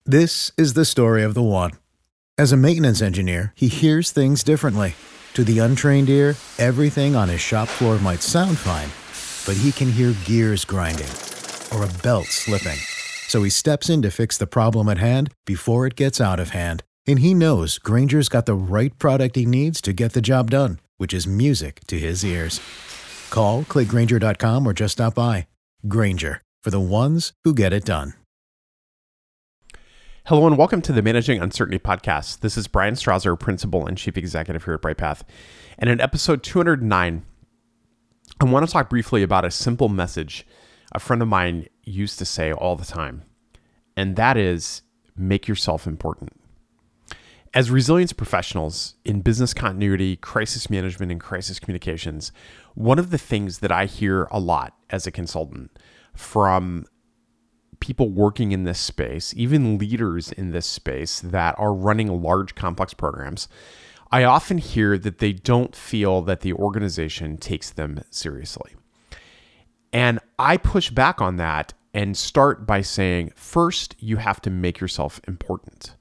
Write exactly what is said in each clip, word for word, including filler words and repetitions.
This is the story of the one. As a maintenance engineer, he hears things differently. To the untrained ear, everything on his shop floor might sound fine, but he can hear gears grinding or a belt slipping. So he steps in to fix the problem at hand before it gets out of hand. And he knows Grainger's got the right product he needs to get the job done, which is music to his ears. Call, click Grainger dot com, or just stop by. Grainger, for the ones who get it done. Hello and welcome to the Managing Uncertainty podcast. This is Brian Strawser, Principal and Chief Executive here at BrightPath. And in episode two hundred nine, I want to talk briefly about a simple message a friend of mine used to say all the time. And that is, make yourself important. As resilience professionals in business continuity, crisis management, and crisis communications, one of the things that I hear a lot as a consultant from people working in this space, even leaders in this space that are running large, complex programs, I often hear that they don't feel that the organization takes them seriously. And I push back on that and start by saying, first, you have to make yourself important.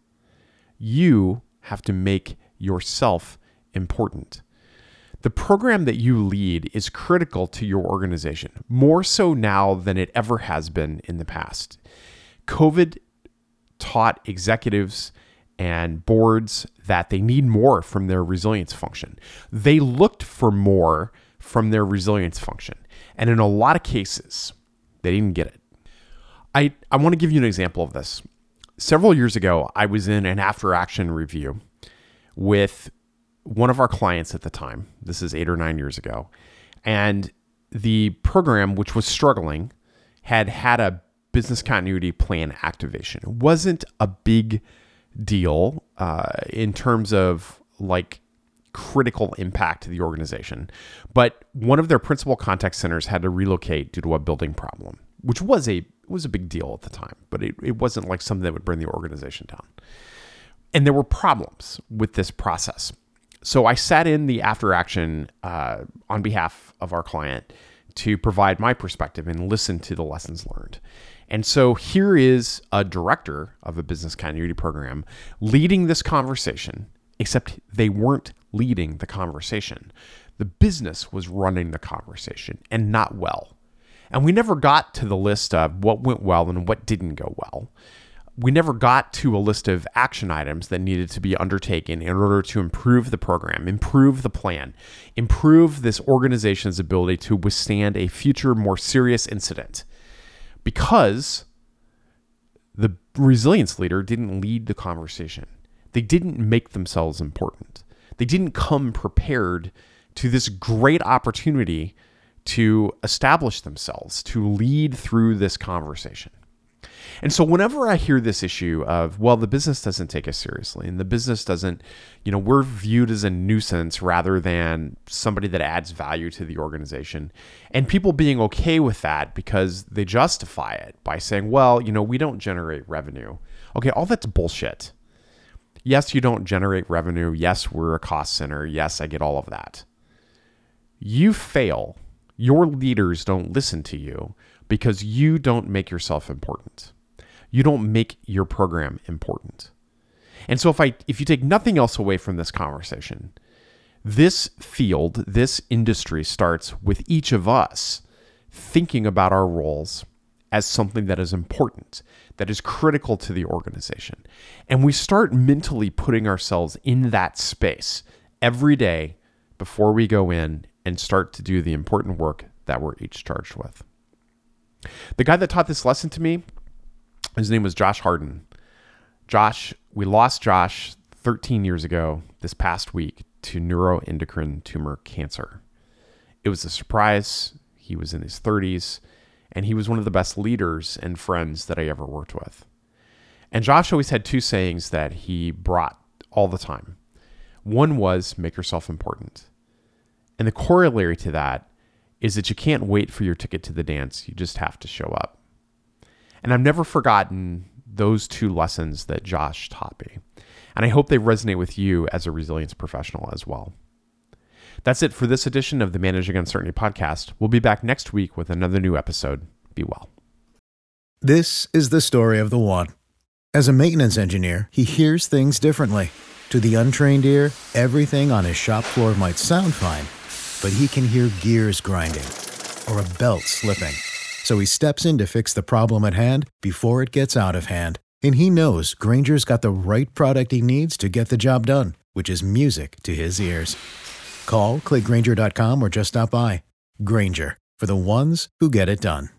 You have to make yourself important. The program that you lead is critical to your organization, more so now than it ever has been in the past. COVID taught executives and boards that they need more from their resilience function. They looked for more from their resilience function. And in a lot of cases, they didn't get it. I, I want to give you an example of this. Several years ago, I was in an after-action review with one of our clients at the time. This is eight or nine years ago. And the program, which was struggling, had had a business continuity plan activation. It wasn't a big deal uh, in terms of like critical impact to the organization. But one of their principal contact centers had to relocate due to a building problem, which was a it was a big deal at the time, but it, it wasn't like something that would bring the organization down. And there were problems with this process. So I sat in the after action uh, on behalf of our client to provide my perspective and listen to the lessons learned. And so here is a director of a business continuity program leading this conversation, except they weren't leading the conversation. The business was running the conversation, and not well. And we never got to the list of what went well and what didn't go well. We never got to a list of action items that needed to be undertaken in order to improve the program, improve the plan, improve this organization's ability to withstand a future, more serious incident. Because the resilience leader didn't lead the conversation. They didn't make themselves important. They didn't come prepared to this great opportunity to establish themselves, to lead through this conversation. And so whenever I hear this issue of, well, the business doesn't take us seriously and the business doesn't, you know, we're viewed as a nuisance rather than somebody that adds value to the organization, and people being okay with that because they justify it by saying, well, you know, we don't generate revenue. Okay, all that's bullshit. Yes, you don't generate revenue. Yes, we're a cost center. Yes, I get all of that. You fail. Your leaders don't listen to you because you don't make yourself important. You don't make your program important. And so if I if you take nothing else away from this conversation, this field, this industry starts with each of us thinking about our roles as something that is important, that is critical to the organization. And we start mentally putting ourselves in that space every day before we go in and start to do the important work that we're each charged with. The guy that taught this lesson to me, his name was Josh Harden. Josh, we lost Josh thirteen years ago this past week to neuroendocrine tumor cancer. It was a surprise. He was in his thirties, and he was one of the best leaders and friends that I ever worked with. And Josh always had two sayings that he brought all the time. One was, make yourself important. And the corollary to that is that you can't wait for your ticket to the dance. You just have to show up. And I've never forgotten those two lessons that Josh taught me. And I hope they resonate with you as a resilience professional as well. That's it for this edition of the Managing Uncertainty podcast. We'll be back next week with another new episode. Be well. This is the story of the one. As a maintenance engineer, he hears things differently. To the untrained ear, everything on his shop floor might sound fine, but he can hear gears grinding or a belt slipping. So he steps in to fix the problem at hand before it gets out of hand. And he knows Grainger's got the right product he needs to get the job done, which is music to his ears. Call, click Grainger dot com, or just stop by. Grainger, for the ones who get it done.